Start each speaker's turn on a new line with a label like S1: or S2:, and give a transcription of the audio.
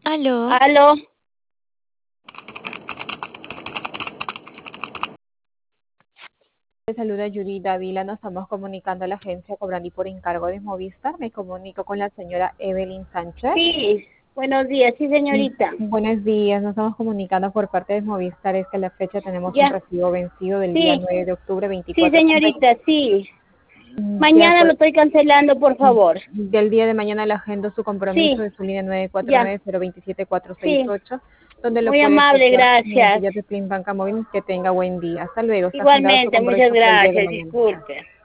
S1: Aló,
S2: Aló,
S3: Le saluda Judy Dávila, nos estamos comunicando a la agencia Cobrandi por encargo de Movistar. Me comunico con la señora Evelyn Sánchez.
S2: sí, buenos días, sí, señorita.
S3: Buenos días, nos estamos comunicando por parte de Movistar. Es que a la fecha tenemos un
S2: Ya,
S3: recibo vencido del día
S2: sí,
S3: 9 de octubre
S2: sí,
S3: 24 con
S2: señorita, sí.
S3: 20. De
S2: Mañana lo
S3: acuerdo.
S2: estoy cancelando, por favor.
S3: Del día de mañana le agendo su compromiso
S2: Sí,
S3: de su línea
S2: ya, sí,
S3: 949-027-468, donde lo
S2: muy
S3: puede
S2: amable,
S3: efectuar
S2: gracias.
S3: mediante Flynn Banca Móvil. Que tenga buen día. Hasta luego. Está agendado su
S2: Igualmente, muchas
S3: compromiso para el día de
S2: gracias,
S3: mañana.
S2: disculpe.